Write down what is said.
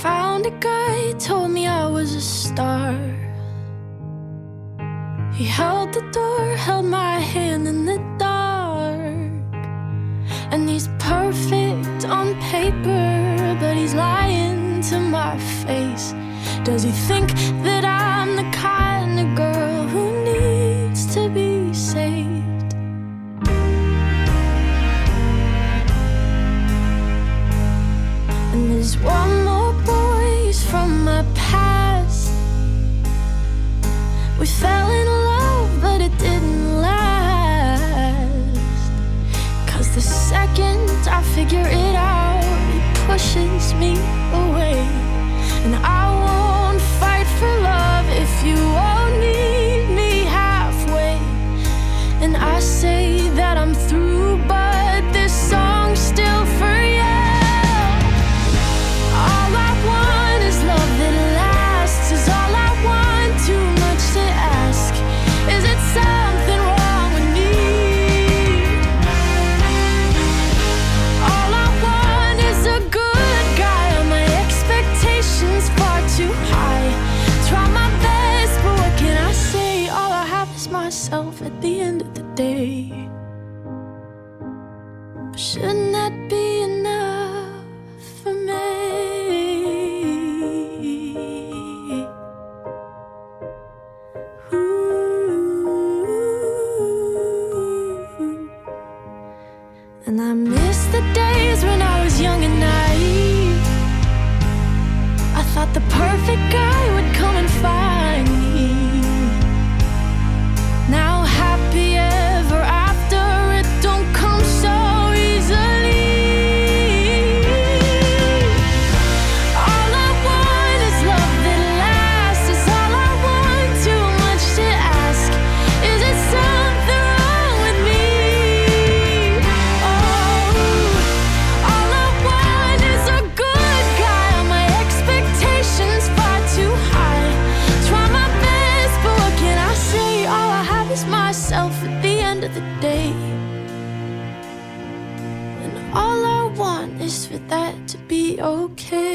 found a guy, told me I was a star. He held the door, held my hand in the dark. And he's perfect on paper, but he's lying to my face. Does he think that I'm the kind of girl who needs to be saved? And there's one more voice from my past. We fell in love, but it didn't last. 'Cause the second I figure it out, it pushes me away. And I won't fight for love if you won't meet me halfway. And I say that I'm through, but this song's still for you. All I want is love that lasts, is all I want, too much to ask. Is it something wrong with me? All I want is a good guy, and my expectations far too high. Try my best, but what can I say? All I have is myself at the end of the day. Shouldn't that be enough for me? And I miss the days when I was young and naive. I thought the perfect guy would come and find me. Now happy ever after, it don't come so easily. All I want is love that lasts, is all I want, too much to ask. Is it something wrong with me? Oh, all I want is a good guy, and my expectations far too high. Try my best, but what can I say? All I have is myself at the end of the day. And all I want is for that to be okay.